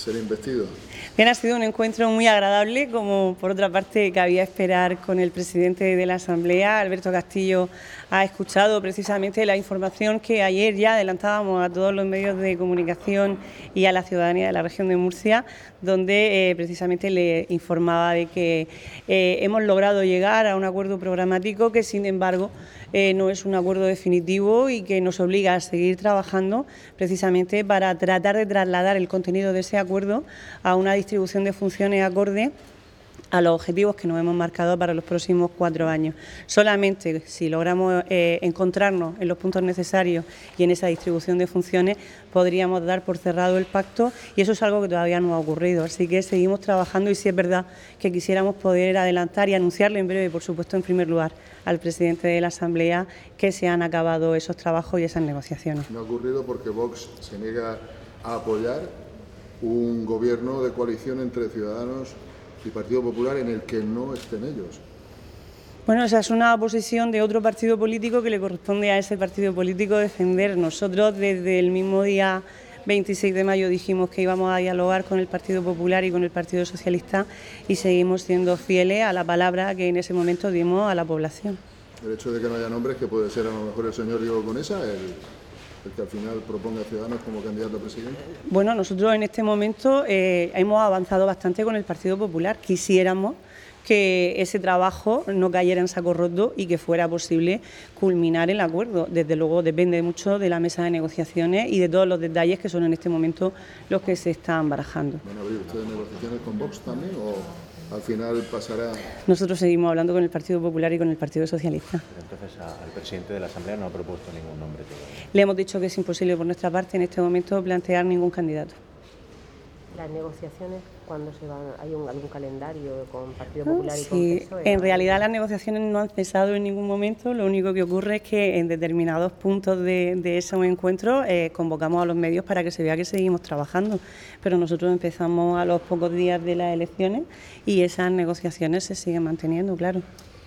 ser investido? Bien, ha sido un encuentro muy agradable, como por otra parte cabía esperar con el presidente de la Asamblea. Alberto Castillo ha escuchado precisamente la información que ayer ya adelantábamos a todos los medios de comunicación y a la ciudadanía de la región de Murcia, donde precisamente le informaba de que hemos logrado llegar a un acuerdo programático que, sin embargo, no es un acuerdo definitivo y que nos obliga a seguir trabajando precisamente para tratar de trasladar el contenido de ese acuerdo a una distribución de funciones acorde a los objetivos que nos hemos marcado para los próximos 4 años. Solamente si logramos encontrarnos en los puntos necesarios y en esa distribución de funciones podríamos dar por cerrado el pacto, y eso es algo que todavía no ha ocurrido. Así que seguimos trabajando, y sí es verdad que quisiéramos poder adelantar y anunciarle en breve, por supuesto, en primer lugar, al presidente de la Asamblea, que se han acabado esos trabajos y esas negociaciones. No ha ocurrido porque Vox se niega a apoyar un gobierno de coalición entre Ciudadanos y Partido Popular en el que no estén ellos. Bueno, esa es una posición de otro partido político que le corresponde a ese partido político defender. Nosotros desde el mismo día 26 de mayo dijimos que íbamos a dialogar con el Partido Popular y con el Partido Socialista, y seguimos siendo fieles a la palabra que en ese momento dimos a la población. El hecho de que no haya nombres, que puede ser a lo mejor el señor Diego Conesa, el que al final proponga a Ciudadanos como candidato a presidente. Bueno, nosotros en este momento hemos avanzado bastante con el Partido Popular. Quisiéramos que ese trabajo no cayera en saco roto y que fuera posible culminar el acuerdo. Desde luego depende mucho de la mesa de negociaciones y de todos los detalles que son en este momento los que se están barajando. ¿Van a abrir ustedes negociaciones con Vox también o al final pasará? Nosotros seguimos hablando con el Partido Popular y con el Partido Socialista. Entonces al presidente de la Asamblea no ha propuesto ningún nombre todavía. Le hemos dicho que es imposible por nuestra parte en este momento plantear ningún candidato. Las negociaciones, ¿cuándo se van? ¿Hay algún calendario con Partido Popular y con PSOE? En realidad las negociaciones no han cesado en ningún momento. Lo único que ocurre es que en determinados puntos de esos encuentros convocamos a los medios para que se vea que seguimos trabajando. Pero nosotros empezamos a los pocos días de las elecciones y esas negociaciones se siguen manteniendo, claro.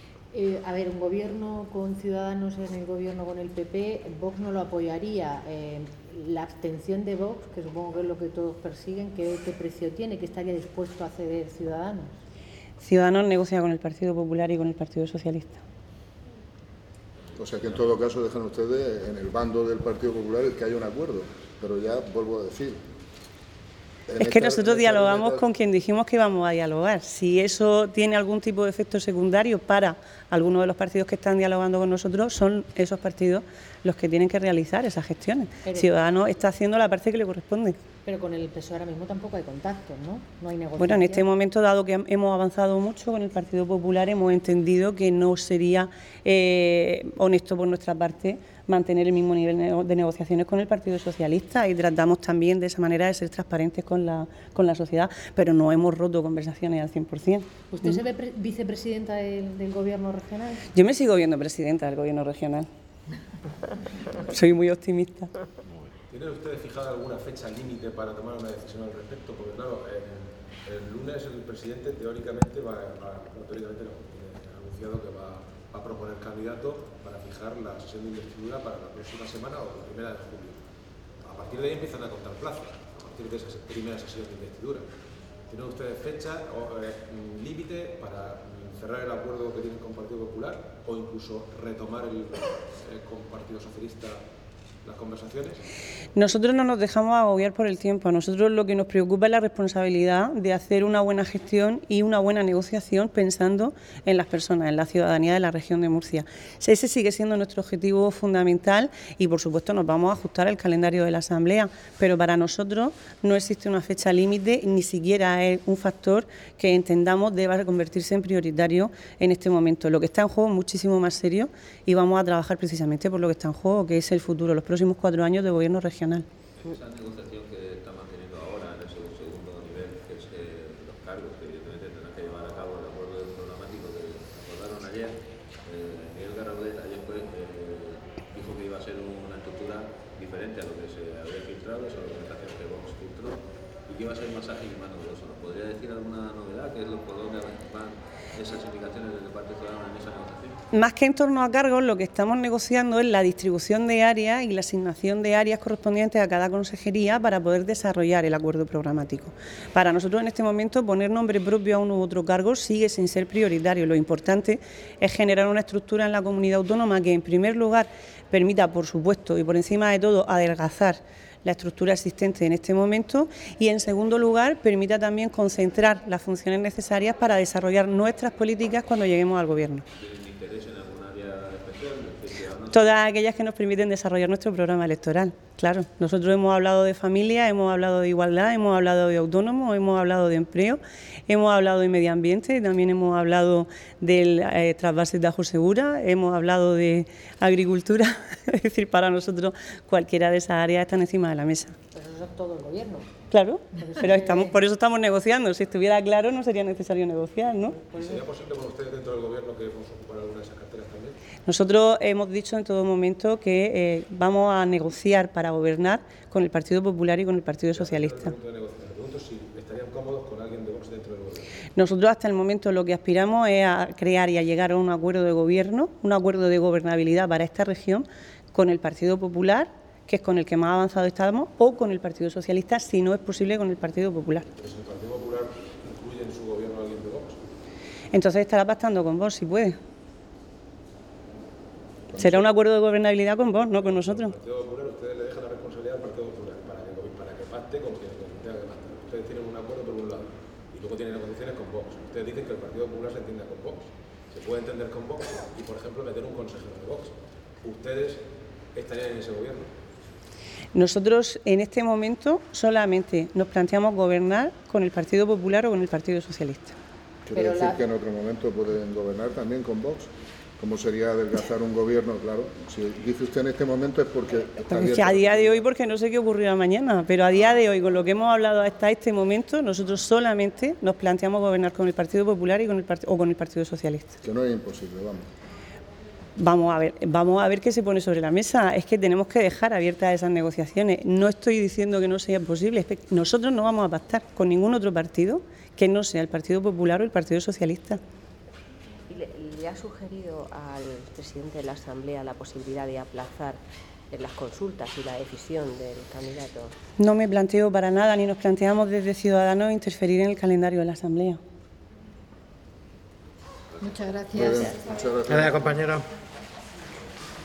A ver, un gobierno con Ciudadanos en el gobierno con el PP, Vox no lo apoyaría. La abstención de Vox, que supongo que es lo que todos persiguen, ¿qué precio tiene? ¿Qué estaría dispuesto a ceder Ciudadanos? Ciudadanos negocia con el Partido Popular y con el Partido Socialista. O sea que en todo caso dejan ustedes en el bando del Partido Popular el que haya un acuerdo, pero ya vuelvo a decir. Es que nosotros dialogamos con quien dijimos que íbamos a dialogar. Si eso tiene algún tipo de efecto secundario para algunos de los partidos que están dialogando con nosotros, son esos partidos los que tienen que realizar esas gestiones. Ciudadanos está haciendo la parte que le corresponde. Pero con el PSOE ahora mismo tampoco hay contactos, ¿no? No hay negociación. Bueno, en este momento, dado que hemos avanzado mucho con el Partido Popular, hemos entendido que no sería honesto por nuestra parte mantener el mismo nivel de negociaciones con el Partido Socialista, y tratamos también de esa manera de ser transparentes con la sociedad, pero no hemos roto conversaciones al 100%. ¿Usted se ve vicepresidenta del Gobierno regional? Yo me sigo viendo presidenta del Gobierno regional. Soy muy optimista. ¿Tienen ustedes fijada alguna fecha límite para tomar una decisión al respecto? Porque claro, el lunes el presidente teóricamente ha anunciado que va a proponer candidato para fijar la sesión de investidura para la próxima semana o la primera de julio. A partir de ahí empiezan a contar plazos, a partir de esa primera sesión de investidura. ¿Tienen ustedes fecha o límite para cerrar el acuerdo que tienen con Partido Popular o incluso retomar con Partido Socialista las conversaciones? Nosotros no nos dejamos agobiar por el tiempo. A nosotros lo que nos preocupa es la responsabilidad de hacer una buena gestión y una buena negociación pensando en las personas, en la ciudadanía de la región de Murcia. Ese sigue siendo nuestro objetivo fundamental y, por supuesto, nos vamos a ajustar al calendario de la Asamblea, pero para nosotros no existe una fecha límite, ni siquiera es un factor que entendamos deba convertirse en prioritario en este momento. Lo que está en juego es muchísimo más serio y vamos a trabajar precisamente por lo que está en juego, que es el futuro, los próximos 4 años de gobierno regional. Esa negociación que está manteniendo ahora en ese segundo nivel, que es los cargos que evidentemente tendrán que llevar a cabo el acuerdo programático que acordaron ayer, Miguel Garaudet ayer dijo que iba a ser una estructura diferente a lo que se había filtrado, esa documentación que Vox filtró, y qué va a ser más ágil y más novedoso. ¿Nos podría decir alguna novedad? ¿Qué es por dónde van esas indicaciones desde parte ciudadana en esa negociación? Más que en torno a cargos, lo que estamos negociando es la distribución de áreas y la asignación de áreas correspondientes a cada consejería para poder desarrollar el acuerdo programático. Para nosotros en este momento poner nombre propio a uno u otro cargo sigue sin ser prioritario. Lo importante es generar una estructura en la comunidad autónoma que en primer lugar permita, por supuesto, y por encima de todo, adelgazar la estructura existente en este momento y, en segundo lugar, permita también concentrar las funciones necesarias para desarrollar nuestras políticas cuando lleguemos al Gobierno. ¿Tienen interés en algún área especial? Todas aquellas que nos permiten desarrollar nuestro programa electoral, claro. Nosotros hemos hablado de familia, hemos hablado de igualdad, hemos hablado de autónomos, hemos hablado de empleo, hemos hablado de medio ambiente, también hemos hablado del trasvase de Tajo Segura, hemos hablado de agricultura, es decir, para nosotros cualquiera de esas áreas están encima de la mesa. Pues eso es todo el Gobierno. Claro, pero por eso estamos negociando. Si estuviera claro no sería necesario negociar, ¿no? ¿Y sería posible con ustedes dentro del Gobierno que vamos a ocupar alguna de esas carteras también? Nosotros hemos dicho en todo momento que vamos a negociar para gobernar con el Partido Popular y con el Partido Socialista. Me pregunto si estarían cómodos con alguien de Vox dentro del Gobierno. Nosotros hasta el momento lo que aspiramos es a crear y a llegar a un acuerdo de gobierno, un acuerdo de gobernabilidad para esta región con el Partido Popular, que es con el que más avanzado estamos, o con el Partido Socialista, si no es posible con el Partido Popular. Pero si el Partido Popular incluye en su gobierno a alguien de Vox. Entonces estará pactando con vos, si puede. Será un acuerdo de gobernabilidad con vos, no con nosotros. El Partido Popular, ustedes le dejan la responsabilidad al Partido Popular para que pacte con quien tenga que pactar. Ustedes tienen un acuerdo por un lado y luego tienen negociaciones con Vox. Ustedes dicen que el Partido Popular se entienda con Vox. Se puede entender con Vox y, por ejemplo, meter un consejero de Vox. ¿Ustedes estarían en ese gobierno? Nosotros en este momento solamente nos planteamos gobernar con el Partido Popular o con el Partido Socialista. Quiere decir que en otro momento pueden gobernar también con Vox. ¿Cómo sería adelgazar un gobierno? Claro, si dice usted en este momento es porque está abierto. A día de hoy, porque no sé qué ocurrirá mañana, pero a día de hoy, con lo que hemos hablado hasta este momento, nosotros solamente nos planteamos gobernar con el Partido Popular y con el Partido Socialista. Que no es imposible, vamos. Vamos a ver qué se pone sobre la mesa. Es que tenemos que dejar abiertas esas negociaciones. No estoy diciendo que no sea posible. Nosotros no vamos a pactar con ningún otro partido que no sea el Partido Popular o el Partido Socialista. ¿Le ha sugerido al presidente de la Asamblea la posibilidad de aplazar las consultas y la decisión del candidato? No me planteo para nada, ni nos planteamos desde Ciudadanos interferir en el calendario de la Asamblea. Muchas gracias. Muy bien, muchas gracias. Gracias, compañero.